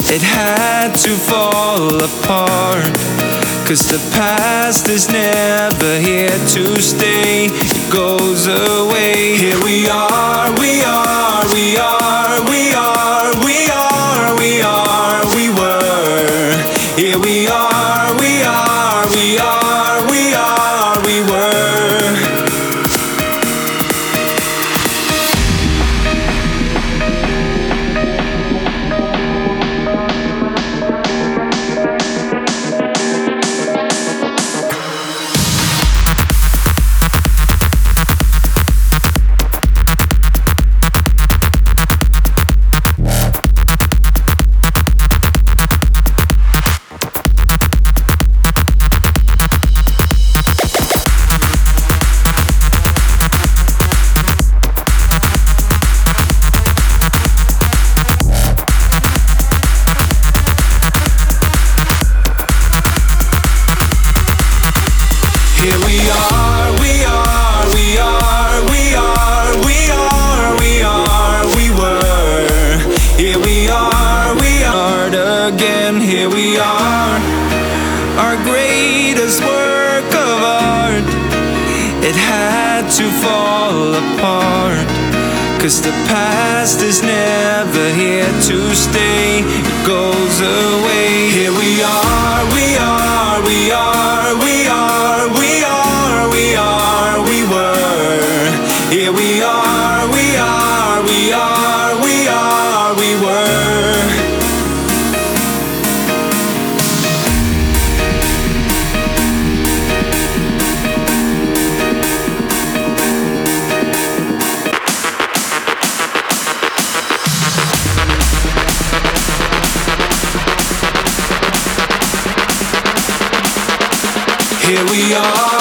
It had to fall apart, 'cause the past is never here to stay. It goes away. Here we are, we are, we are, we are, we are, we are, we were. Here we are, we are, we are, we are, we were. Here we are, we are, we are, we are, we are, we are, we were. Here we are again, here we are, our greatest work of art. It had to fall apart, 'cause the past is never here to stay. It goes away. Here we are, we are, we are, we are, we are, we are, we were. Here we are, we are, we are, we are, we were. Here we are.